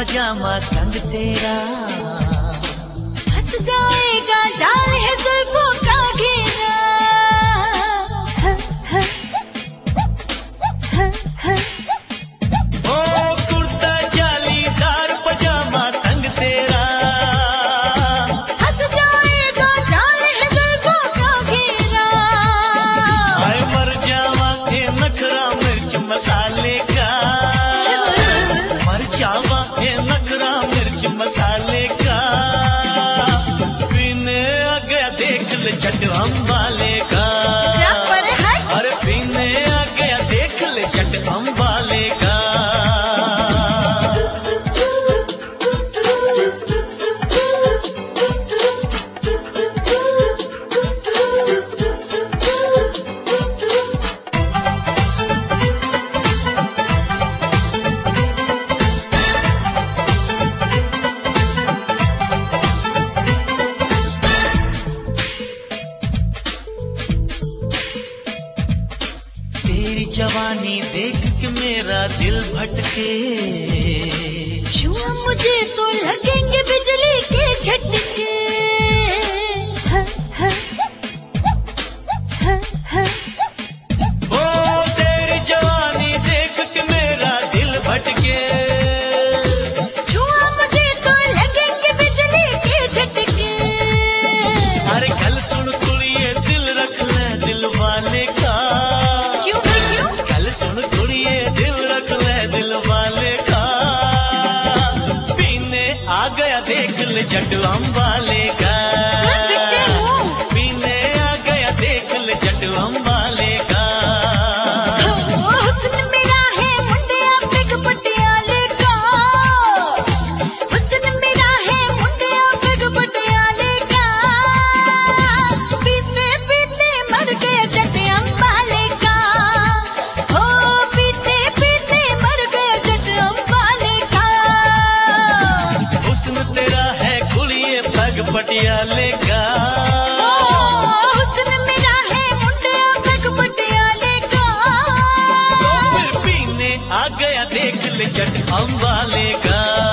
पजामा तंग तेरा, फंस जाएगा जाल है जुल्फों का घेरा। ओ कुर्ता जालीदार पजामा तंग तेरा, फंस जाएगा जाल है जुल्फों का घेरा। हाय मर जावा के नखरा मिर्च मसाले का, मर जावा के नखरा मिर्च मसाले का। पीने आ गया देख ले चट अम्बाले का, अरे पीने आ गया देख ले चट अम्बाले का। तेरी जवानी देख के मेरा दिल भटके, छुआ मुझे तो लगेंगे बिजली के झटके। ओ तेरी जवानी देख के मेरा दिल भटके, छुआ मुझे तो लगेंगे बिजली के झटके। अरे कल सुन कुड़िए दिल रख ले दिल वाले का, क्यों भाई क्यों? कल सुन कुड़िए दिल रख ले दिल वाले का। पीने आ गया देख ले जट अम्बाले का, पीने आ गया देख ले जट अम्बाले का। हुस्न मेरा है मुंडिया बिग पटियाले का, हुस्न मेरा है मुंडिया बिग पटियाले का। पीते पीते मर गया जट अम्बाले का, हो पीते पीते मर गया जट अम्बाले का। हुस्न तेरा है कुड़िए पग पटियाले का, हुस्न मेरा है मुंडिया बिग पटियाले का। पीने आ गया देख ले जट अम्बाले का।